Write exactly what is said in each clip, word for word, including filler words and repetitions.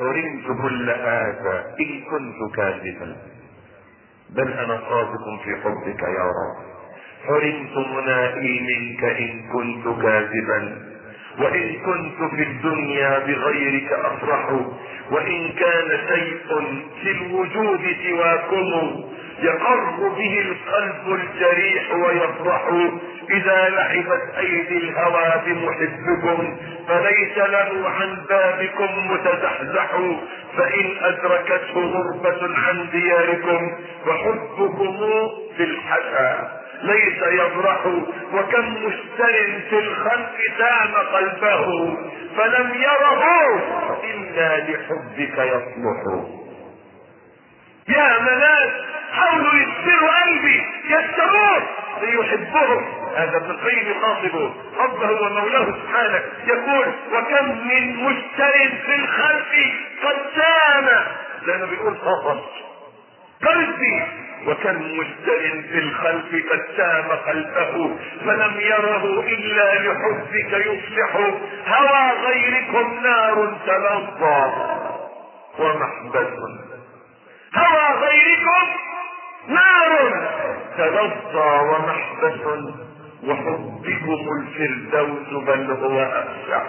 حرمت كل هذا إن كنت كاذبا، بل أنا صادق في حبك يا رب. حرمت منائي منك إن كنت كاذبا، وإن كنت في الدنيا بغيرك أفرح، وإن كان شيء في الوجود سواكم يقر به القلب الجريح ويفرح. إذا لعبت أيدي الهوى بمحبكم فليس له عن بابكم متزحزح، فإن أدركته غربة عن دياركم فحبكم في الحشا ليس يبرح. وكم مشتر في الخلق سام قلبه فلم يره إلا لحبك يصلح. يا مناس حاولوا يشتروا قلبي يشتروه ليحبهم. هذا ابن القيم يخاطبه ربه ومولاه سبحانه يقول وكم من مشتر في الخلق قد سام، لأنه بيقول خطر قلبي، وكم مشتر في الخلق قد سام قلبه فلم يره إلا لحبك يصلح. هوى غيركم نار تلظى ومحبس، هوى غيركم نار تلظى ومحبس، وحبكم الفردوس بل هو أفسح.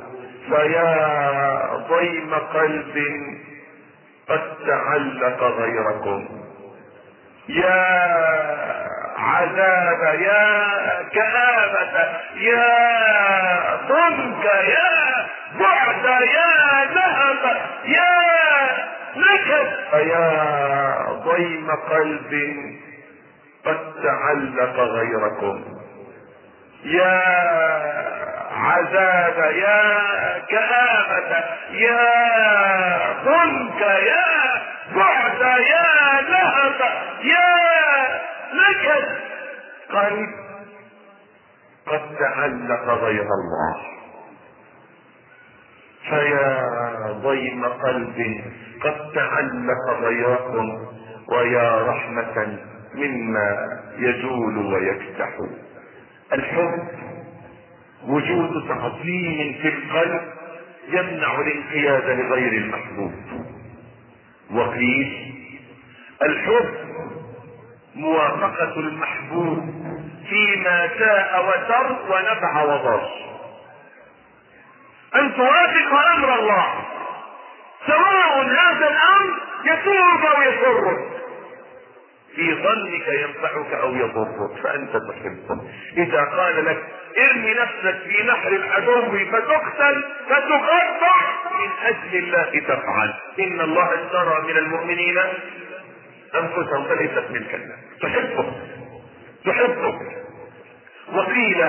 فيا ضيم قلب قد تعلق غيركم، يا عذاب يا كآبة يا ضنك يا بعد يا ذهب يا نكد. فيا ضيم قلب قد تعلق غيركم، يا عذاب يا كآبة يا ضنك يا بعد يا ذهب يا نكد. قلب قد تعلق غير الله، فيا ضيم قلب قد تعلق غيركم، ويا رحمة مما يجول ويكتح. الحب وجود تعظيم في القلب يمنع الانقياد لغير المحبوب. وقيل الحب موافقة المحبوب فيما شاء وسر ونفع وضر، ان توافق امر الله سواء هذا الامر يسوءك او يسرك، في ظنك ينفعك او يضرك فانت تحبه. اذا قال لك ارمي نفسك في نحر العدو فتقتل فتقطع من اجل الله تفعل، ان الله اشترى من المؤمنين انفسهم فليست ملكا لك. تحبه تحبه. وقيل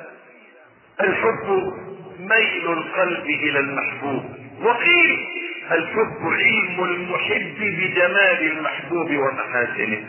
الحب ميل القلب الى المحبوب، وقيل الحب علم المحب بجمال المحبوب ومحاسنه.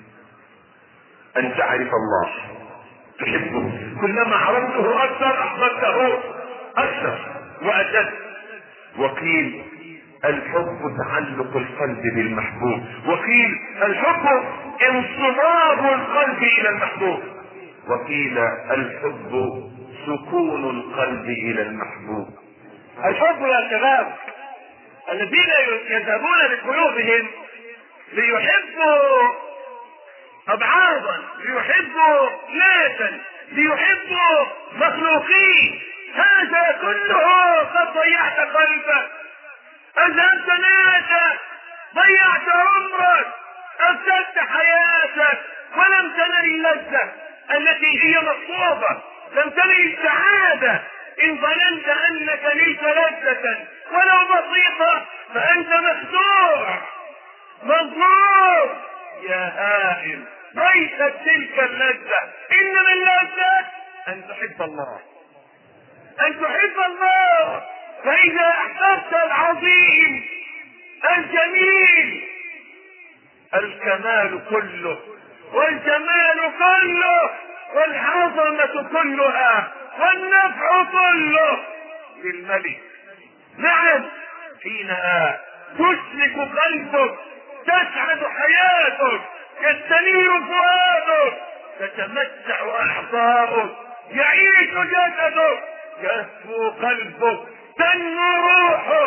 ان تعرف الله تحبه، كلما عرفته اكثر احببته اكثر واشد. وقيل الحب تعلق القلب بالمحبوب، وقيل الحب انصباب القلب الى المحبوب، وقيل الحب سكون القلب الى المحبوب. الحب يا شباب الذين يذهبون بقلوبهم ليحبوا ابعاضا، ليحبوا ناسا، ليحبوا مخلوقين، هذا كله قد ضيعت قلبك، اذهبت ناسا، ضيعت عمرك، افسدت حياتك، ولم تنل اللذة التي هي مطلوبة، لم تنل السعادة. ان ظننت انك نلت لذة ولو بسيطة فانت مخدوع مظلوم يا هائم. ليست تلك اللذة، انما اللذة ان تحب الله، ان تحب الله. فاذا احببت العظيم الجميل الكمال كله والجمال كله والعظمة كلها والنفع كله للملك. نعم، حينها تسلك قلبك، تسعد حياتك، يستنير فؤادك، تتمتع اعضاؤك، يعيش جسدك، يهفو قلبك، تنمو روحك،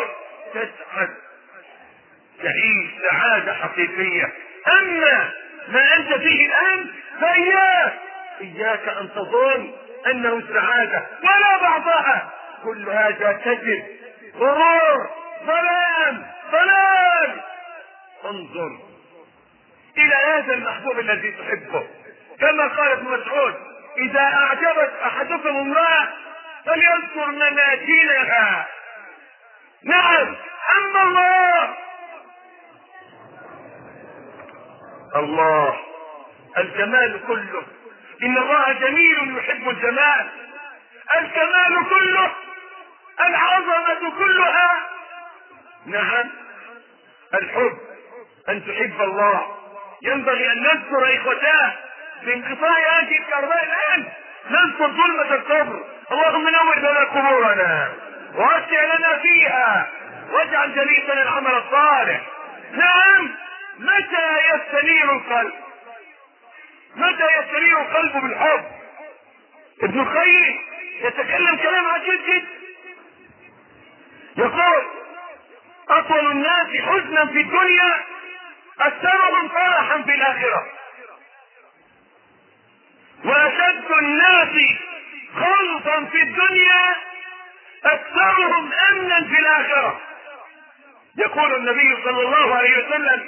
تسعد تعيش سعادة حقيقية. اما ما انت فيه الان فاياك اياك ان تظن انه السعادة ولا بعضها، كل هذا كذب، غرور، ظلام، ضلال. انظر الى هذا المحبوب الذي تحبه، كما قال ابن مسعود: اذا اعجبت احدكم امرأة فليذكر مناكيرها. نعم، اما الله الله الجمال كله، ان الله جميل يحب الجمال، الكمال كله، العظمة كلها. نعم، الحب، ان تحب الله. ينبغي ان نذكر اخوتاه بانقطاع هذه الكهرباء الان، نذكر ظلمة القبر. اللهم نور لنا قبورنا ووسع لنا فيها واجعل جليسنا العمل الصالح. نعم، متى يستنير القلب؟ متى يستنير القلب بالحب؟ ابن القيم يتكلم كلام عجيب جدا، يقول: اطول الناس حزنا في الدنيا اكثرهم فرحا في الاخره، واشد الناس خوفا في الدنيا اكثرهم امنا في الاخره. يقول النبي صلى الله عليه وسلم،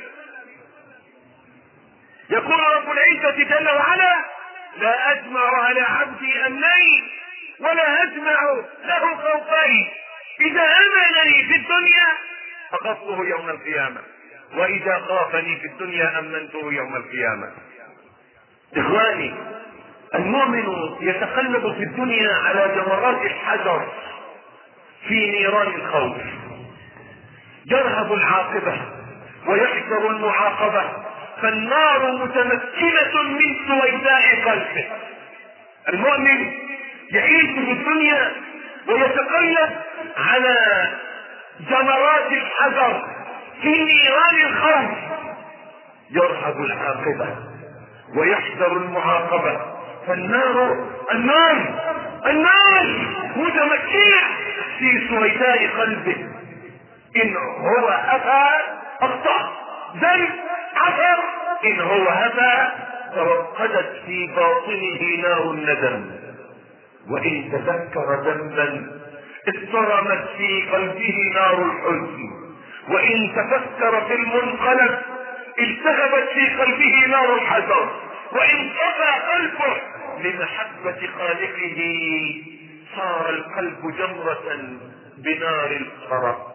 يقول رب العزة جل وعلا: لا اجمع على عبدي امنين ولا اجمع له خوفين، اذا امنني في الدنيا اخفته يوم القيامة، واذا خافني في الدنيا امنته يوم القيامة. اخواني، المؤمن يتقلب في الدنيا على جمرات الحجر في نيران الخوف، يرهب العاقبة ويحذر المعاقبة، فالنار متمكنة من سويداء قلبه. المؤمن يعيش في الدنيا ويتقلب على جمرات الحذر في نيران الخوف، يرهب العاقبة ويحذر المعاقبة، فالنار النار النار متمكنة في سويداء قلبه. إن هو أبى أخطأ، ذنب عثر، إن هو أبى توقدت في باطنه نار الندم، وإن تذكر ذنبا اضطرمت في قلبه نار الحزن، وإن تفكر في المنقلب التهبت في قلبه نار الحزن، وإن طفى قلبه لمحبة خالقه صار القلب جمرة بنار الفرق.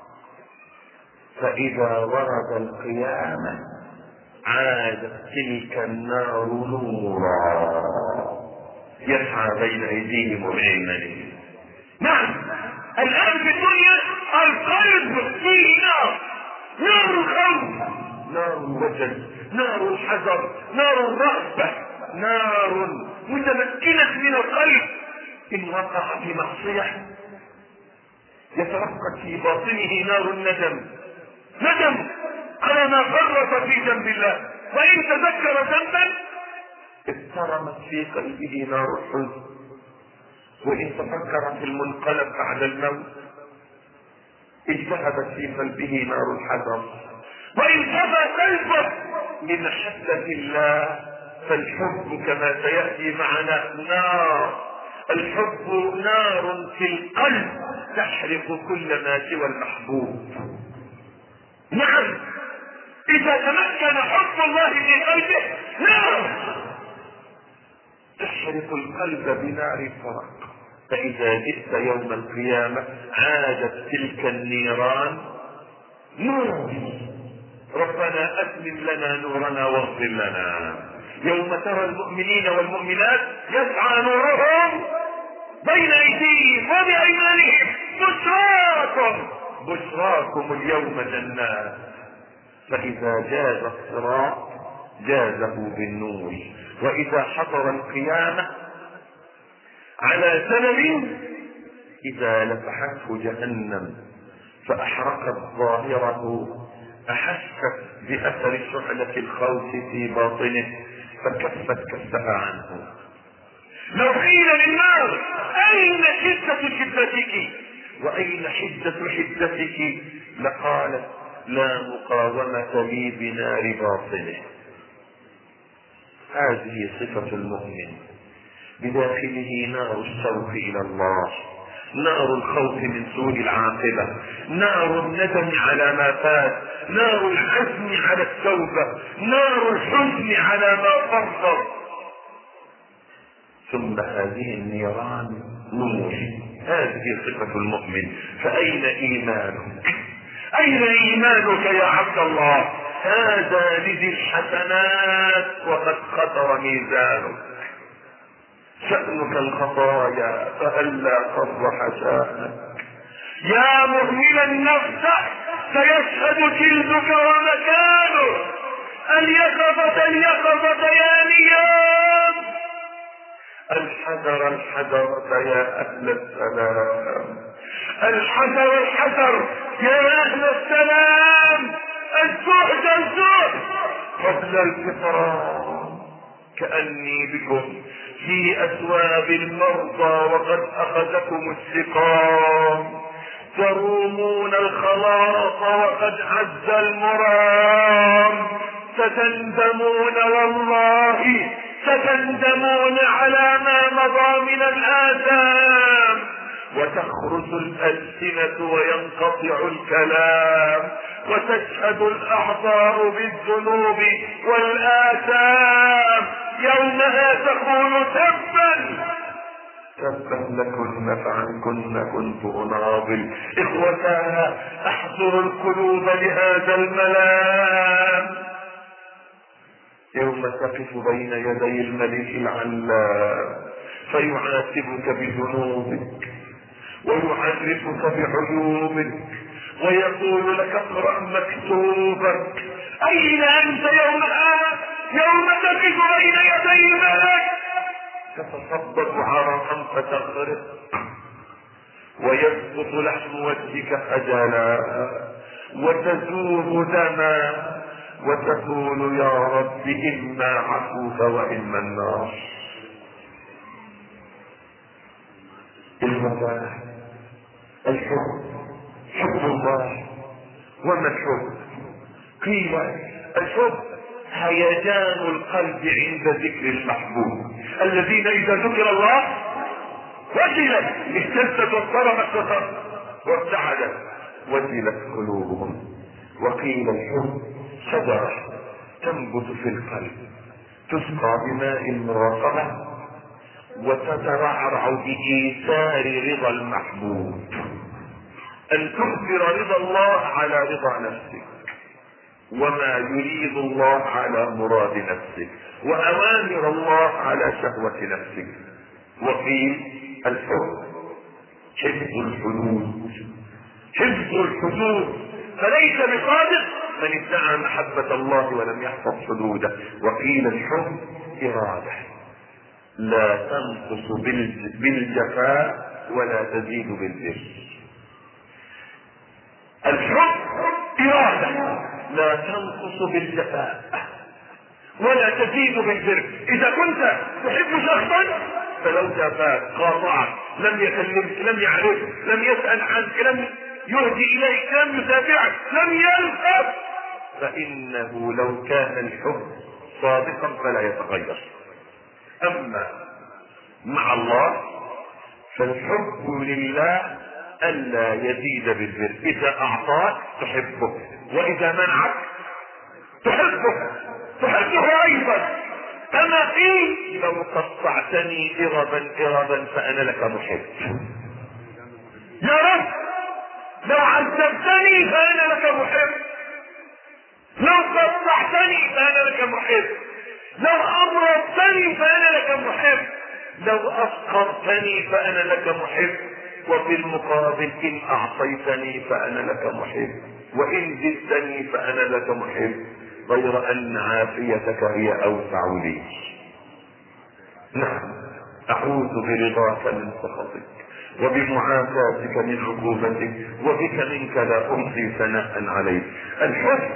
فإذا ورد القيامة عادت تلك النار نورا يسعى بين أيديهم وبأيمانهم. نعم، الآن في الدنيا القلب فيه نار، نار الخوف، نار الوجل، نار الحذر، نار الرغبة، نار متمكنة من القلب. إن وقع في معصية يتوقد في باطنه نار الندم، ندم على ما فرط في ذنب الله، وإن تذكر ذنبا اضطرمت في قلبه نار الحزن، وإن تفكر في المنقلب بعد الموت التهبت في قلبه نار الحزن، وإن طفى قلبه لمحبة الله. فالحب كما سيأتي معنا نار، الحب نار في القلب تحرق كل ما سوى المحبوب. نعم، إذا تمكن حب الله في قلبه نار تحرق القلب بنار الفرق. فإذا جئت يوم القيامة عادت تلك النيران نور. ربنا أتمم لنا نورنا واغفر لنا. يوم ترى المؤمنين والمؤمنات يسعى نورهم بين أيديهم وبأيمانهم بشراكم بشراكم اليوم جنات. فإذا جاز الصراط جازه بالنور، وإذا حضر القيامة على سلم إذا لفحته جهنم فأحرقت ظاهره أحست بأثر شعلة الخوف في باطنه فكفت كفها عنه. لو قيل للنار أين شدة شدتك وأين حدة حدتك لقالت لا مقاومة لي بنار باطنه. هذه صفة المؤمن، بداخله نار الشوق إلى الله، نار الخوف من سوء العاقبة، نار الندم على ما فات، نار العزم على التوبة، نار الحزن على ما فرط. ثم هذه النيران نور. هذه صفة المؤمن. فأين إيمانك؟ أين إيمانك يا عبد الله؟ هذا لذي الحسنات وقد خطر ميزانك. شأنك الخطايا فهلا قر حسانك. يا مهمل النفس سيشهد جلدك ومكانك. اليقظة اليقظة يا نيام، الحذر الحذر يا أهل السلام، الحذر الحذر يا أهل السلام. الزهد الزهد قبل الفطران. كأني بكم في أثواب المرضى وقد أخذكم السقام، ترومون الخلاص وقد عز المرام. ستندمون والله ستندمون على ما مضى من الآثام، وتخرج الألسنة وينقطع الكلام، وتشهد الأعضاء بالذنوب والآثام. يومها تقول تبا تبا لكن فعنكن كنت أناضل. إخوتانا احضروا القلوب لهذا الملام. يوم تقف بين يدي الملك العلام فيعاتبك بذنوبك ويعرفك بعيوبك ويقول لك اقرأ مكتوبك. أين أنت يومها؟ يوم تقف بين يدي الملك تتصبب عرقا فتغرق ويسقط لحم وجهك خجلا وتزور دما وتقول يا رب إما عفوك وإما النار. المتاع الحب، حب الله. وما الحب؟ قيل الحب هيجان القلب عند ذكر المحبوب. الذين إذا ذكر الله وجلت اهتزت واضطربت وارتعدت وجلت قلوبهم. وقيل الحب شجرة تنبت في القلب تسقى بماء المراقبة وتترعرع بإيثار رضا المحبوب. أن تؤثر رضا الله على رضا نفسك، وما يريد الله على مراد نفسك، وأوامر الله على شهوة نفسك. وقيل الحب حفظ الحدود، حفظ الحدود. فليس بصادق من ادعى محبة الله ولم يحفظ حدوده. وقيل الحب إرادة لا تنقص بالجفاء ولا تزيد بالبر. الحب إرادة لا تنقص بالجفاء ولا تزيد بالبر. إذا كنت تحب شخصا فلو جفاك قاطعك لم يكلمك لم يعرفك لم يسأل عنك لم يهدي إليك لم يتابعك لم يلقف، فإنه لو كان الحب صادقا فلا يتغير. أما مع الله فالحب لله ألا يزيد بالبر. إذا أعطاك تحبه، وإذا منعك تحبه تحبه أيضا. أما قيل لو قطعتني إربا إربا فأنا لك محب. يا رب لو عذبتني فأنا لك محب، لو قطعتني فأنا لك محب، لو أمرضتني فأنا لك محب، لو أفقرتني فأنا لك محب. وفي المقابل إن أعطيتني فأنا لك محب، وإن زدتني فأنا لك محب، غير أن عافيتك هي أوسع لي. نعم أعوذ برضاك من سخطك وبمعافاتك من عقوبتك، وبك منك لا أحصي ثناء عليك. الحب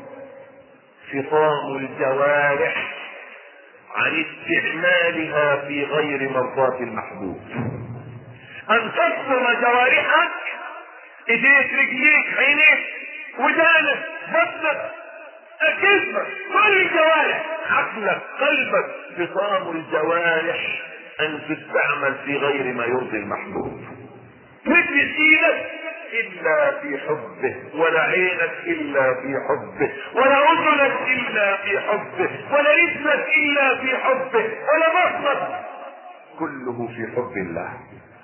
فطام الجوارح عن استعمالها في غير مرضاة المحبوب. أن تصدم جوارحك ايديك، رجليك، عينيك، ودانك، بطنك، جسمك، كل الجوارح، عقلك، قلبك، فطام الجوارح ان تستعمل في غير ما يرضي المحبوب. مثل ايدك الا في حبه، ولا عينك الا في حبه، ولا اذنك الا في حبه، ولا رجلك الا في حبه، ولا بطنك، كله في حب الله.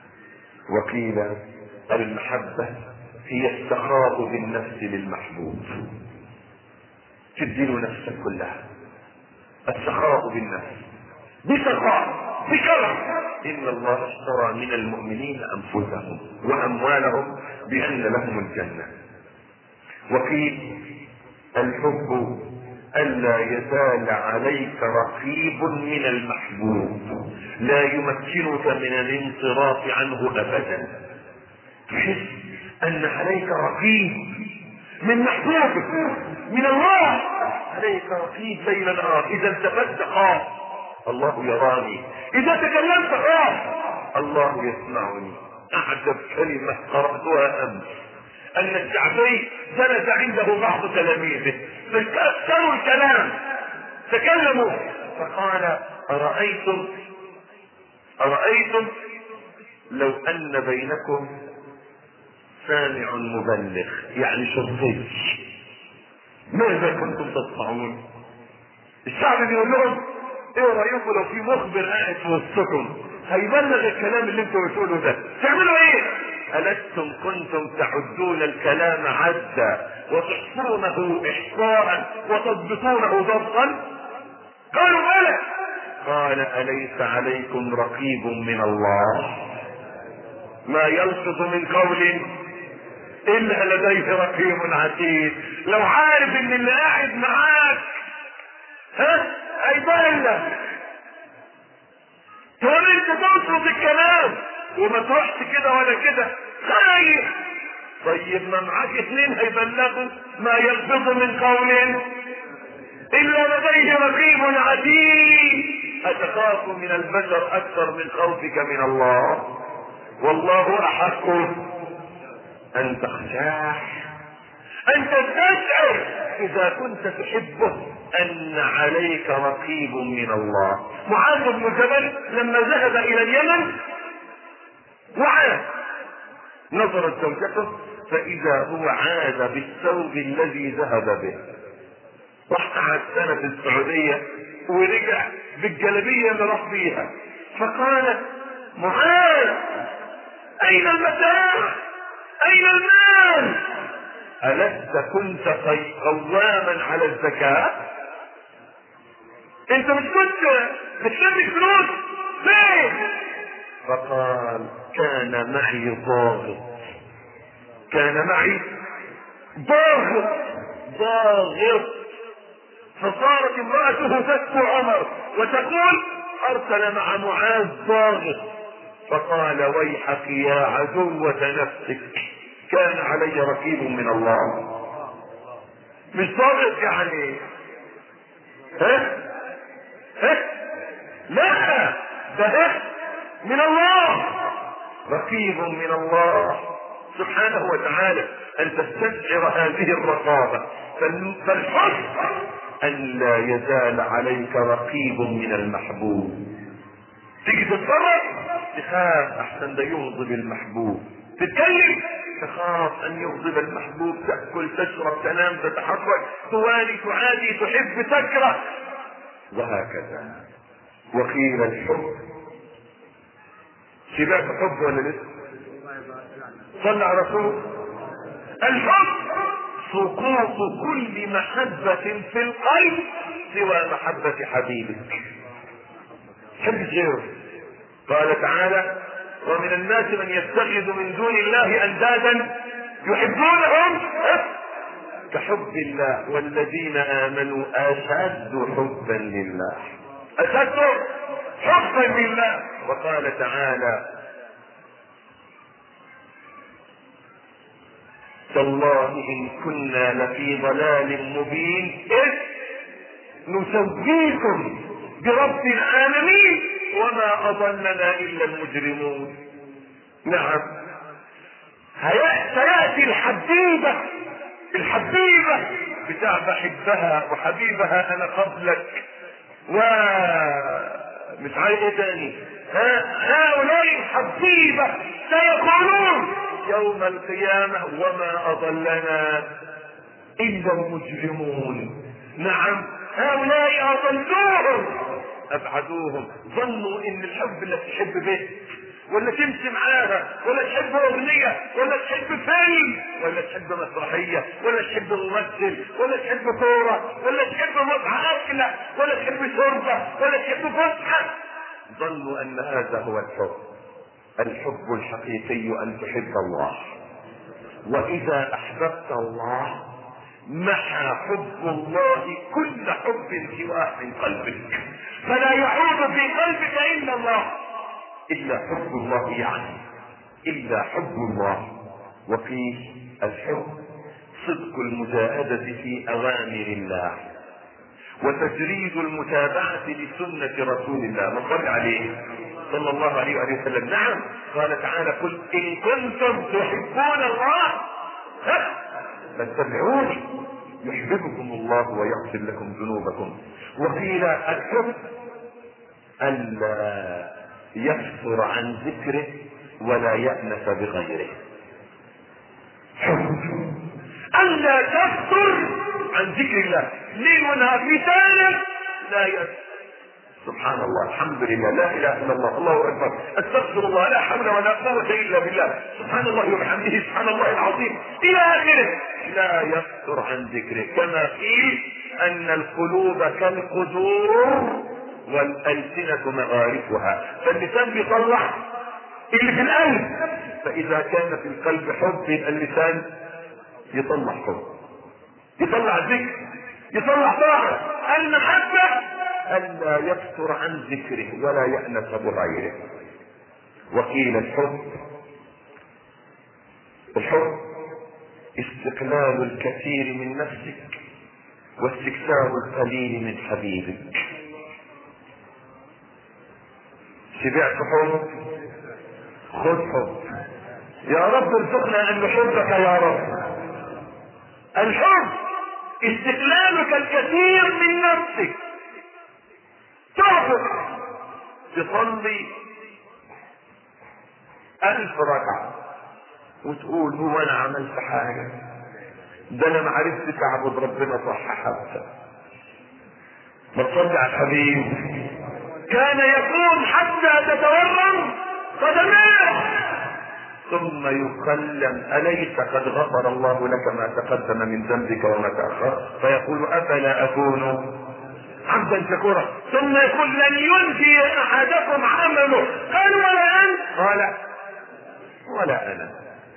وقيل المحبة هي السخاء بالنفس للمحبوب، تديله نفسك كلها، السخاء بالنفس بسخاء بكرم. ان الله اشترى من المؤمنين انفسهم واموالهم بان لهم الجنة. وقيل الحب الا يزال عليك رقيب من المحبوب لا يمكنك من الانصراف عنه ابدا. تحس ان عليك رقيب من محبوبك، من الله، عليك رقيب ليل نهار. اذا التفت خاف الله يراني، اذا تكلمت خاف الله يسمعني. اعجب كلمة قرأتها امس ان الشعبي جلس عنده بعض تلاميذه فاكثروا الكلام، تكلموا فقال أرأيتم أرأيتم لو ان بينكم سامع مبلغ يعني شرطي، ماذا كنتم تصنعون؟ الشعب بيقول لهم ايه رأيكم لو في مخبر قاعد في وسطكم هيبلغ الكلام اللي انتم بتقولوا ده، تعملوا ايه؟ ألستم كنتم تعدون الكلام عدا وتحصونه احصاء وتضبطونه ضبطا؟ قالوا بلى. قال أليس عليكم رقيب من الله ما يلفظ من قول الا لديه رقيب عتيد. لو عارف ان اللي قاعد معاك ها هيبلغ، تقول انت تلفظ الكلام وما تروحش كده ولا كده خايف. طيب ما معاك اثنين هيبلغوا ما يلفظ من قول الا لديه رقيب عتيد. اتخاف من البشر اكثر من خوفك من الله؟ والله احق ان تخشاه، ان تستشعر اذا كنت تحبه ان عليك رقيب من الله. معاذ بن جبل لما ذهب الى اليمن وعاد نظرت زوجته فاذا هو عاد بالثوب الذي ذهب به، راح قعد سنة في السعودية ورجع بالجلبية اللي راح فيها. فقالت معاذ اين المتاع؟ اين المال؟ ألست كنت قواما على الزكاة؟ انت مش كنت بتشبك فلوس فين؟ فقال كان معي ضاغط، كان معي ضاغط ضاغط. فصارت امرأته تسكو عمر وتقول ارسل مع معاذ ضاغط، فقال ويحك يا عدوة نفسك كان علي رقيب من الله. مش ضاغط يعني ها ها لا، ده من الله، رقيب من الله سبحانه وتعالى. ان تستشعر هذه الرقابة. فالحب ان لا يزال عليك رقيب من المحبوب. تيجي تتفرج تخاف احسن ده يغضب المحبوب، تتكلم تخاف ان يغضب المحبوب، تأكل تشرب تنام تتحرك توالي تعادي تحب تكره وهكذا. وقيل الحب سباق حب ولا لسه؟ صلى على رسول. الحب سقوط كل محبة في القلب سوى محبة حبيبك، حب غيره. قال تعالى ومن الناس من يتخذ من دون الله اندادا يحبونهم كحب الله والذين امنوا اشد حبا لله، اشد حبا لله. وقال تعالى تالله ان كنا لفي ضلال مبين اذ نسويكم برب العالمين وما اضلنا الا المجرمون. نعم سيأتي الحبيبة الحبيبة بتاع بحبها وحبيبها انا قبلك و مش عارف ايه تاني. هؤلاء الحبيبة سيقولون يوم القيامة وما اضلنا الا المجرمون. نعم هؤلاء اضلوهم ابعدوهم. ظنوا ان الحب اللي تحب به ولا تمشي معاها ولا تحب اغنية ولا تحب فيلم ولا تحب مسرحية ولا تحب ممثل ولا تحب كورة ولا تحب متعة اكلة ولا تحب شربة ولا تحب فسحة. ظنوا ان هذا هو الحب. الحب الحقيقي ان تحب الله، واذا احببت الله محى حب الله كل حب سواه من قلبك، فلا يعود في قلبك الا الله، الا حب الله يعني الا حب الله. وفيه الحب صدق المجاهدة في اوامر الله وتجريد المتابعة لسنة رسول الله من عليه صلى الله عليه وسلم. نعم قال تعالى قل ان كنتم تحبون الله فاتبعوني يحببكم الله ويغفر لكم ذنوبكم. وقيل الحب ألا يكثر عن ذكره ولا يأنس بغيره. حب ألا تكثر عن ذكر الله ليل ونهار لسانك لا يكثر. سبحان الله الحمد لله لا اله الا الله الله اكبر استغفر الله لا حول ولا قوه الا بالله سبحان الله وبحمده سبحان الله العظيم الى اخره. لا يكثر عن ذكره كما قيل ان القلوب كالقدور والألسنة مغارفها. فاللسان بيطلع اللي في القلب، فإذا كان في القلب حب اللسان يطلع حب يطلع ذكر يطلع طاعة. المحبة ألا يكثر عن ذكره ولا يأنس بغيره. وقيل الحب الحب استقلال الكثير من نفسك واستكثار القليل من حبيبك. شبعت حب خذ حب يا رب ارزقنا ان نحبك يا رب. الحب استقلالك الكثير من نفسك. تعبد تصلي الف ركعة وتقول هو انا عملت حاجة ده انا ما عرفتش اعبد ربنا صح حتى. ما تصلي على الحبيب كان يقوم حتى تتورم قدماه ثم يكلم أليس قد غفر الله لك ما تقدم من ذنبك وما تأخر فيقول أفلا أكون عبدا شكورا ثم يقول لن ينجي أحدكم عمله قال ولا أنت قال ولا أنا.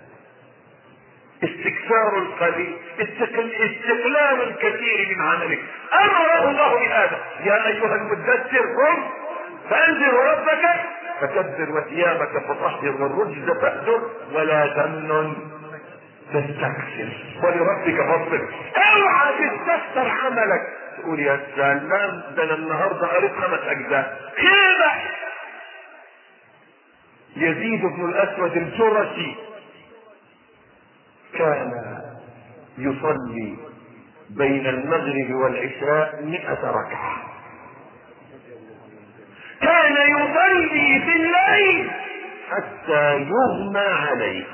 استكثار القليل استقلال الكثير من عملك. أمره الله بهذا يا أيها المدثر قم فأنذر ربك فكبر وثيابك فطهر والرجز فاهجر ولا تمنن تستكثر ولربك فاصبر. اوعى تستكثر عملك تقول يا سلام ده انا النهارده قريت خمس اجزاء كده. يزيد بن الاسود الجرشي كان يصلي بين المغرب والعشاء مئة ركعة. كان يصلي في الليل حتى يغمى عليه.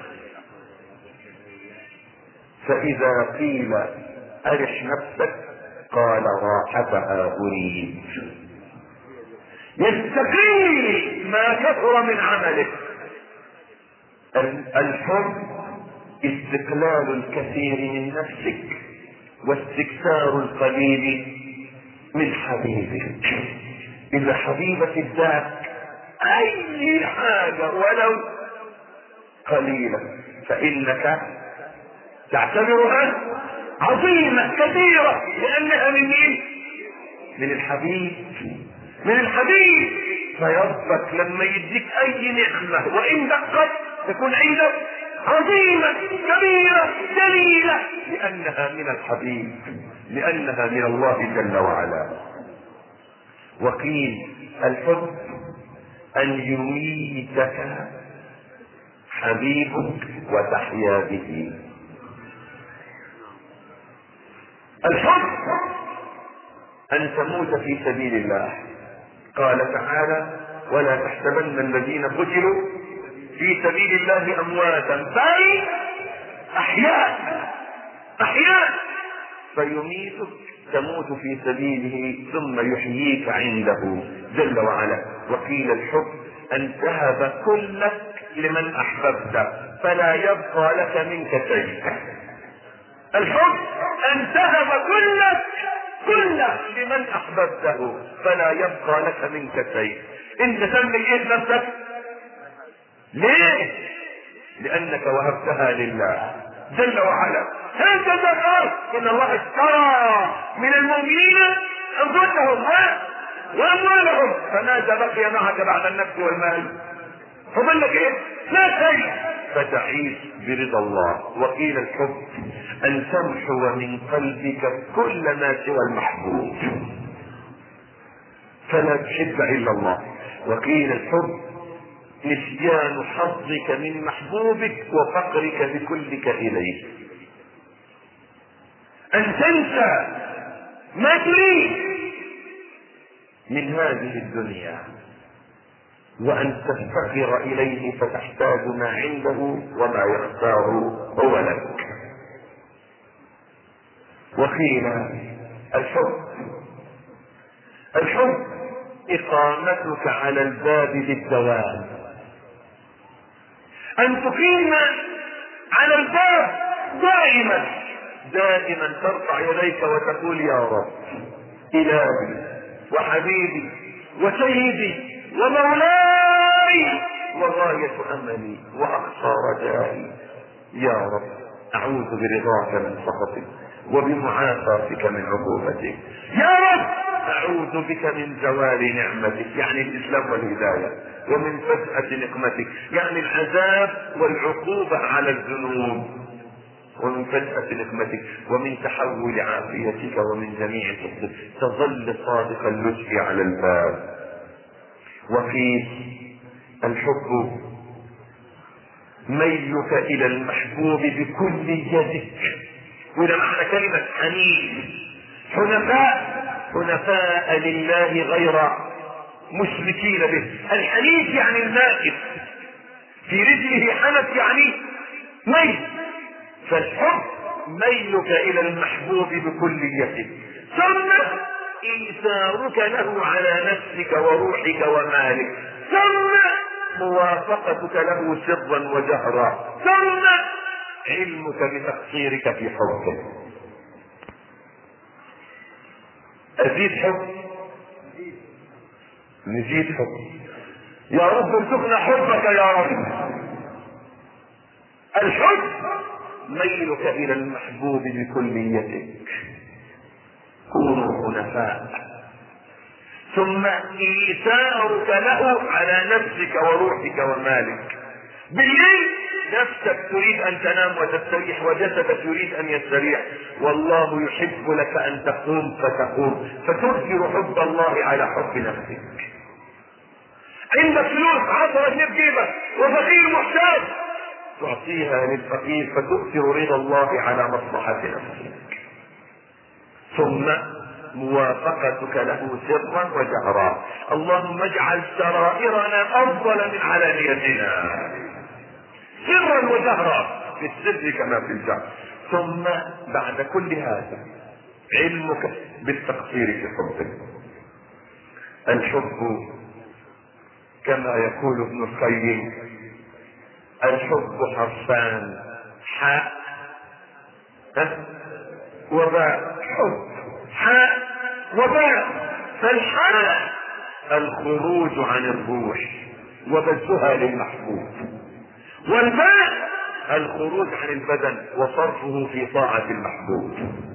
فإذا قيل أرح نفسك قال راحتها أريد. يستقيل ما كثر من عمله. الحب استقلال الكثير من نفسك واستكثار القليل من حبيبك. إذا حبيبك اداك أي حاجة ولو قليلة فإنك تعتبرها عظيمة كثيرة لأنها من مين؟ من الحبيب من الحبيب. فيربك لما يديك أي نعمة وإن دقت تكون عندك عظيمة كبيرة جليلة لأنها من الحبيب لأنها من الله جل وعلا. وقيل الحب أن يميتك حبيبك وتحيا به. الحب ان تموت في سبيل الله. قال تعالى: ولا تحسبن الذين قتلوا في سبيل الله امواتا بل احياء احياء فيميتك تموت في سبيله ثم يحييك عنده جل وعلا. وقيل الحب ان تهب كلك لمن احببت فلا يبقى لك منك شيء. الحب ان تهب كلك كلك لمن احببته فلا يبقى لك منك شيء. انت تملك ايه نفسك؟ ليه؟ لانك وهبتها لله جل وعلا. هكذا قال: ان الله اشترى من المؤمنين انفسهم واموالهم فماذا بقي معك بعد النفس والمال؟ فضل لك ايه؟ لا شيء. فتعيش برضا الله. وقيل الحب ان تمحو من قلبك كل ما سوى المحبوب فلا تحب الا الله. وقيل الحب نسيان حظك من محبوبك وفقرك بكلك اليه. ان تنسى ما تريد من هذه الدنيا وان تفتقر اليه فتحتاج ما عنده وما يختار هو لك. وقيل الحب الحب اقامتك على الباب بالدوام. ان تقيم على الباب دائما دائما ترفع يديك وتقول: يا رب الهي وحبيبي وسيدي ومولاي وغاية املي واقصى رجائي، يا رب اعوذ برضاك من سخطك وبمعافاتك من عقوبتك. يا رب اعوذ بك من زوال نعمتك، يعني الاسلام والهداية، ومن فجأة نقمتك، يعني العذاب والعقوبة على الذنوب، ومن فجأة نقمتك، ومن تحول عافيتك، ومن جميع فضلك. تظل صادق اللجء على الباب. وقيل الحب ميلك الى المحبوب بكل يدك. وده معنى كلمة حنين. حنفاء حنفاء لله غير مشركين به. الحنيف يعني المائل، في رجله حنف يعني ميل. فالحب ميلك الى المحبوب بكليتك، ثم ايثارك له على نفسك وروحك ومالك، ثم موافقتك له سرا وجهرا، ثم علمك بتقصيرك في حبه. ازيد حب، نزيد حب. يا رب ارزقنا حبك يا رب. الحب ميلك الى المحبوب بكليتك، كونوا حنفاء، ثم ايثارك له على نفسك وروحك ومالك. بالليل نفسك تريد ان تنام وتستريح، وجسدك يريد ان يستريح، والله يحب لك ان تقوم فتقوم، فتؤثر حب الله على حب نفسك. عندك فلوس عشرة جنيه في جيبك وفقير محتاج، تعطيها للفقير فتؤثر رضا الله على مصلحة نفسك. ثم موافقتك له سرا وجهرا. اللهم اجعل سرائرنا افضل من علانيتنا، سرا وجهرا، في السر كما في الجهر. ثم بعد كل هذا علمك بالتقصير في حبك. الحب كما يقول ابن القيم: الحب حرفان، حاء وباء. حب حاء وباء. فالحاء الخروج عن الروح وبثها للمحبوب، والباء الخروج عن البدن وصرفه في طاعة المحبوب.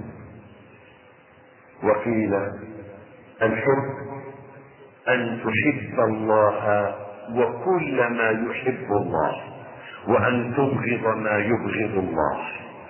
وقيل الحب ان تحب الله وكل ما يحب الله، وان تبغض ما يبغض الله.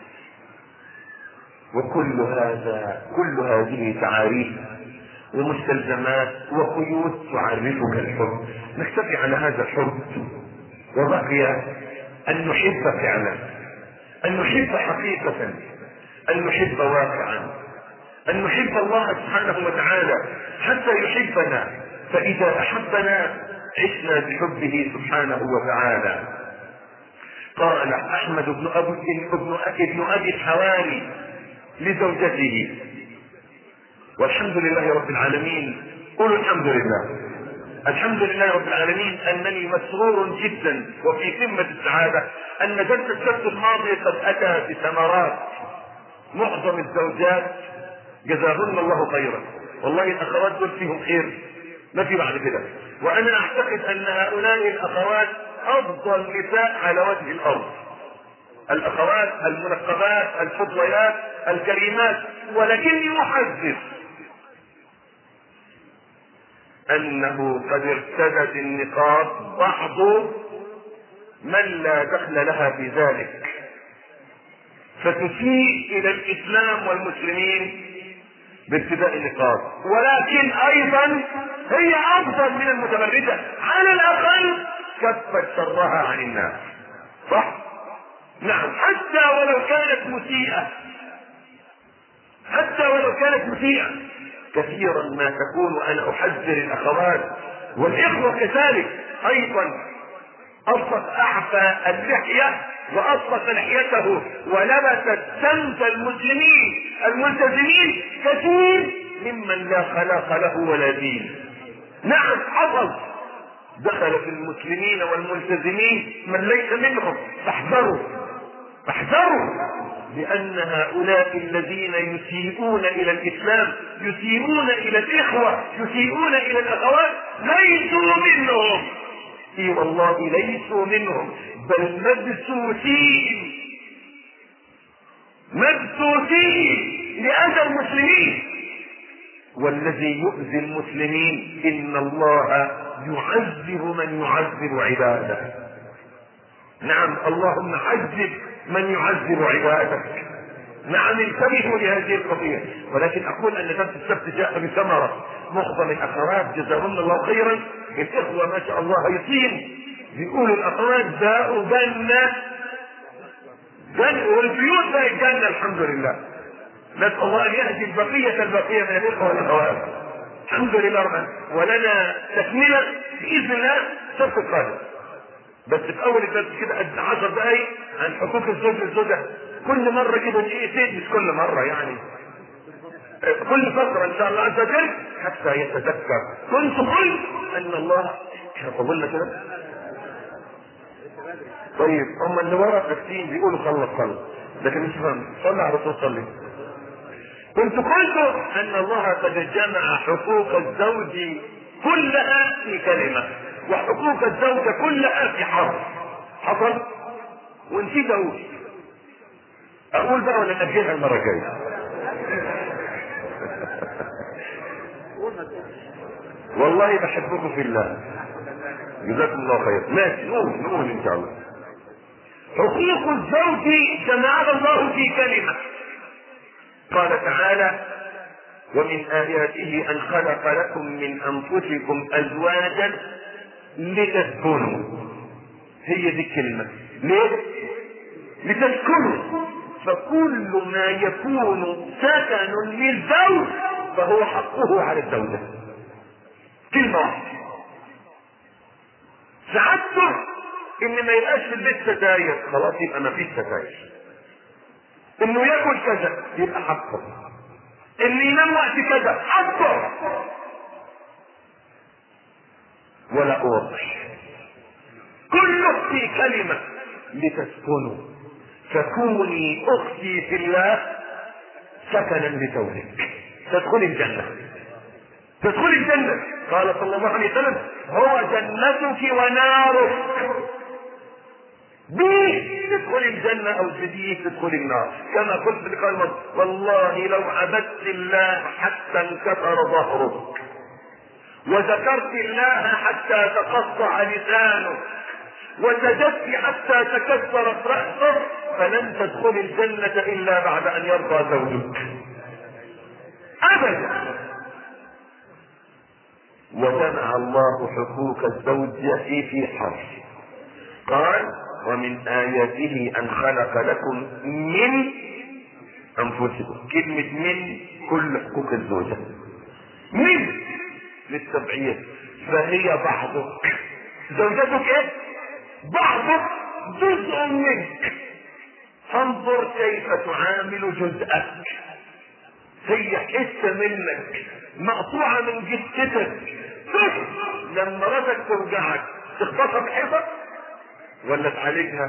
وكل هذا كل هذه تعاريف ومستلزمات وقيود تعرفك الحب. نكتفي على هذا الحب، وبقي ان نحب فعلا، ان نحب حقيقة، ان نحب واقعا، ان نحب الله سبحانه وتعالى حتى يحبنا، فاذا احبنا عشنا بحبه سبحانه وتعالى. قال احمد بن ابي ابن ابن ابي الحواري لزوجته، والحمد لله رب العالمين، قولوا الحمد لله، الحمد لله رب العالمين انني مسرور جدا وفي قمة السعادة ان درس السبت الماضي قد اتى بثمرات. معظم الزوجات جزاهن الله خيرا، والله الاخوات دول فيهم خير ما في بعد كده، وانا اعتقد ان هؤلاء الاخوات افضل نساء على وجه الارض، الاخوات المنقبات الفضليات الكريمات. ولكني احذر انه قد ارتدت النقاب بعض من لا دخل لها في ذلك، فتسيء الى الاسلام والمسلمين بارتداء النقاب، ولكن ايضا هي افضل من المتبرجة، على الاقل كفت شرها عن الناس، صح؟ نعم، حتى ولو كانت مسيئة، حتى ولو كانت مسيئة. كثيرا ما تكون انا احذر الاخوات والاخوة كذلك ايضا، اصلت اعفى اللحية واصلت لحيته ولبست سمت المسلمين الملتزمين كثير ممن لا خلاق له ولا دين. نعم حصل، دخل في المسلمين والملتزمين من ليس منهم، فاحذروا فاحذروا، لان هؤلاء الذين يسيئون الى الاسلام، يسيئون الى الاخوة، يسيئون الى الاخوات، ليسوا منهم، اي والله ليسوا منهم، بل مبسوسين مبسوسين لاذى المسلمين. والذي يؤذي المسلمين ان الله يعذب من يعذب عباده. نعم، اللهم عذب من يعذب عبادك. نعم، انتبهوا لهذه القضية. ولكن اقول ان درس السبت جاء بثمرة. معظم الاخوات جزاهن الله خيرا، الاخوة ما شاء الله هيصين، بيقولوا الاخوات باءوا جنة جنة، والبيوت بقت جنة الحمد لله. نسأل الله ان يهدي البقية البقية من الاخوة والاخوات، الحمد لله رب. ولنا تكملة باذن الله السبت القادم، بس في اول الدرس كده قد عشر دقايق عن حقوق الزوج للزوجة، كل مرة كده دقيقتين، مش كل مرة يعني، كل فترة ان شاء الله عز وجل، حتى يتذكر. كنت قلت ان الله، احنا طولنا كده، طيب هم اللي ورا ساكتين بيقولوا خلص خلص، لكن مش فاهم، صلى على الرسول صلي. كنت قلت ان الله قد جمع حقوق الزوج كلها في كلمة، وحقوق الزوجة كلها في حرف. حصل؟ ونسيت اقول، اقول بقى ولا نأجلها المرة الجاية؟ والله بحبكم في الله، جزاكم الله خير. ماشي، نقول نقول ان شاء الله. حقوق الزوج جمعها الله في كلمة. قال تعالى: ومن آياته أن خلق لكم من أنفسكم أزواجا لتسكنوا. هي دي الكلمة، ليه؟ لتسكنوا. فكل ما يكون سكن للزوج فهو حقه على الزوجة. كلمة واحدة. سعادته ان ما يبقاش في البيت ستاير، خلاص يبقى ما فيش ستاير. انه ياكل كذا يبقى حقه، ان ينام وقت كذا حقه. ولا اوضح، كله في كلمة: لتسكنوا. فكوني اختي في الله سكنا لزوجك، تدخلي الجنة، تدخلي الجنة. قال صلى الله عليه وسلم: هو جنتك ونارك، بيه تدخلي الجنة او بديه تدخلي النار. كما قلت في اللقاء الماضي: والله لو عبدت الله حتى انكسر ظهرك، وذكرت الله حتى تقطع لسانك، وسجدت حتى تكسرت رأسك، فلن تدخلي الجنة الا بعد ان يرضى زوجك ابدا. وجمع الله حقوق الزوجة في حرف. قال: ومن آياته أن خلق لكم من أنفسكم. كلمة من كل حقوق الزوجة، من للتبعية، فهي بعضك. زوجتك ايه؟ بعضك، جزء منك. فانظر كيف تعامل جزءك. هي حته منك مقطوعه من جثتك، لما مراتك ترجعك تخبطها بحيطك ولا تعالجها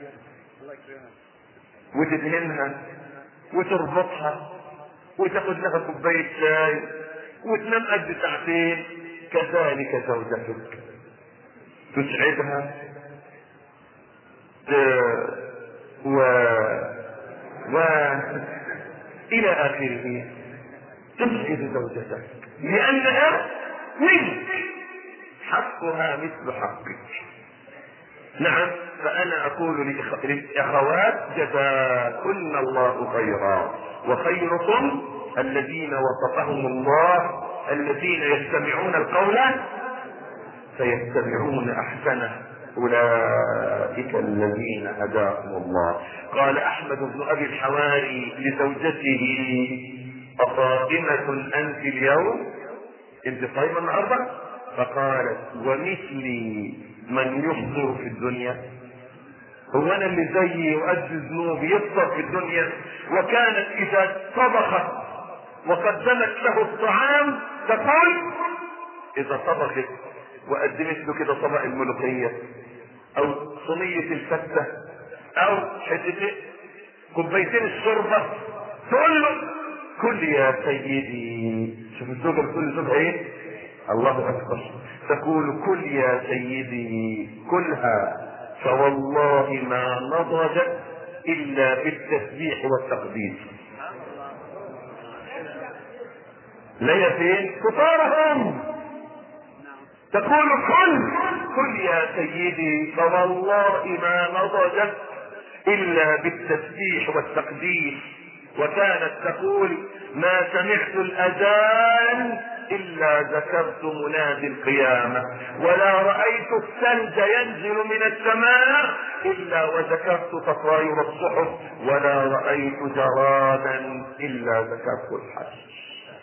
وتدهنها وتربطها وتاخد لها كوبايه شاي وتنام قد ساعتين؟ كذلك زوجتك تسعدها ت... و... و الى اخره. تسعد زوجتك لانها منك، حقها مثل حقك. نعم، فانا اقول للاخوات جزاكن الله خيرا، وخيركم الذين وفقهم الله، الذين يستمعون القول فيتبعون احسنه، اولئك الذين هداهم الله. قال احمد بن ابي الحواري لزوجته: اصائمة انت اليوم؟ انت صايمه النهارده؟ فقالت: ومثلي من يفطر في الدنيا؟ هو انا اللي زيي وقد ذنوبي يفطر في الدنيا؟ وكانت اذا طبخت وقدمت له الطعام تقول، اذا طبخت وقدمت له كده طبق الملوخيه او صينيه الفته او حته كوبايتين الشوربه، تقول له: كل يا سيدي. شوف الزوجه بتقول لزوجها ايه؟ الله اكبر. تقول: كل يا سيدي، كلها، فوالله ما نضجت الا بالتسبيح والتقديس. لا فين كفارهم. تقول: كل كل يا سيدي، فوالله ما نضجت الا بالتسبيح والتقديس. وكانت تقول: ما سمعت الاذان الا ذكرت منادي القيامه، ولا رايت الثلج ينزل من السماء الا وذكرت تطاير الصحف، ولا رايت جرادا الا ذكرت الحشر.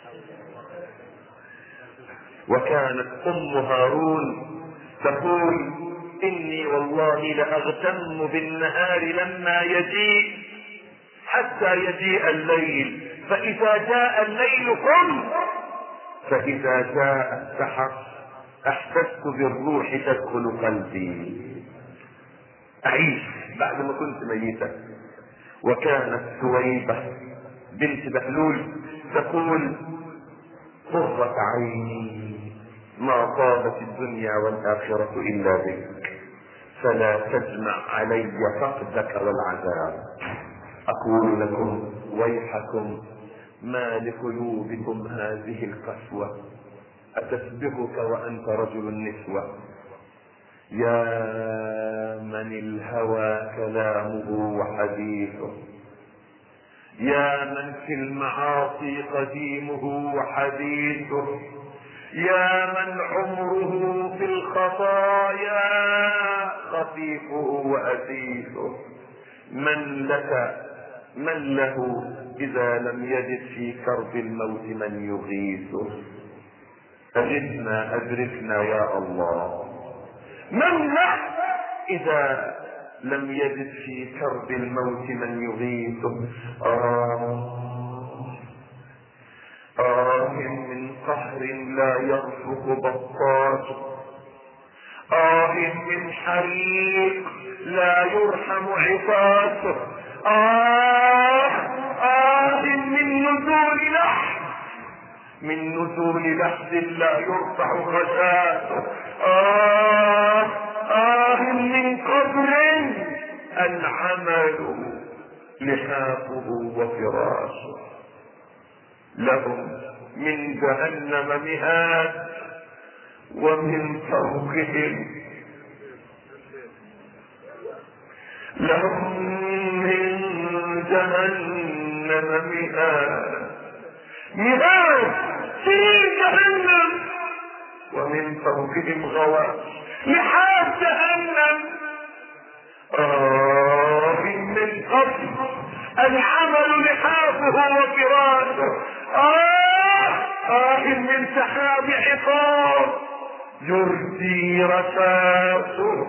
وكانت ام هارون تقول: اني والله لاغتم بالنهار لما يجيء حتى يجيء الليل، فاذا جاء الليل قم، فاذا جاء السحر احسست بالروح تدخل قلبي، اعيش بعد ما كنت ميتا. وكانت ثويبة بنت بهلول تقول: قرة عيني ما طابت الدنيا والآخرة إلا بك، فلا تجمع علي فقدك والعذاب. أقول لكم: ويحكم، ما لقلوبكم هذه القسوة؟ أتسبقك وأنت رجل النسوة؟ يا من الهوى كلامه وحديثه، يا من في المعاصي قديمه وحديثه، يا من عمره في الخطايا خفيفه وأسيفه، من لك من له إذا لم يجد في كرب الموت من يغيثه؟ أجدنا أدركنا يا الله. من له إذا لم يجد في كرب الموت من يغيثه؟ آه آه من قهر لا يرفق بطاط، آه من حريق لا يرحم عطاته، آه آه من نزول لحد من نزول لحد لا يرفع خشاته، آه آه من قبر العمل لحافه وفراشه. لهم من جهنم مهاد ومن فوقهم لهم من جهنم مهاد مهاد في جهنم، ومن فوقهم غواش لحاف جهنم. القبر، العمل لحافه وفراشه. آه آه من سحاب عقاب يردي رساته.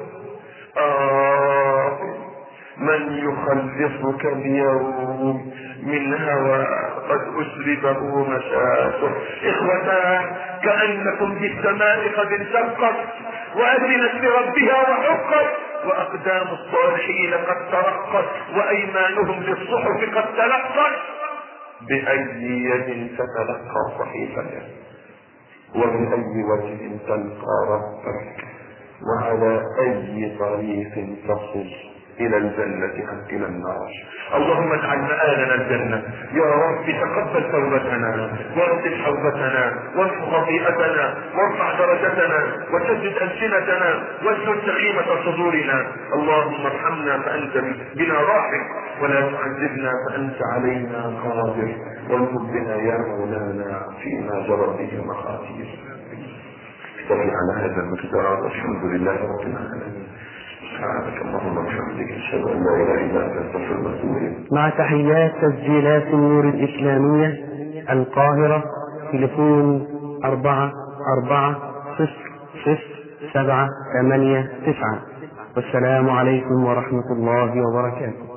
آه من يخلصك اليوم من هوى قد أسلبه مساته. إخوتاه كأنكم بالسماء قد انشقت وأذنت لربها وحقت، وأقدام الصالحين قد ترقت، وأيمانهم للصحف قد تلقت. بأي يد تتلقى صحيفتك، وبأي وجه تلقى ربك، وعلى أي طريق تصل إلى الجنة أم إلى النار. اللهم اجعل مآلنا الجنة يا رب. تقبل توبتنا واغفر حوبتنا وامحو خطيئتنا وارفع درجتنا وسدد ألسنتنا واسلل سخيمة صدورنا. اللهم ارحمنا فأنت بنا راحم، ولا تعذبنا فأنت علينا قادر، وانصب بنا يا مولانا فيما جرت به مخاطير. اكتفي على هذا المقدار، والحمد لله رب العالمين. سبحانك اللهم وبحمدك، اشهد ان لا اله الا انت، استغفرك واتوب اليك. مع تحيات تسجيلات النور الإسلامية القاهرة، تليفون أربعة أربعة صفر صفر سبعة ثمانية تسعة. والسلام عليكم ورحمة الله وبركاته.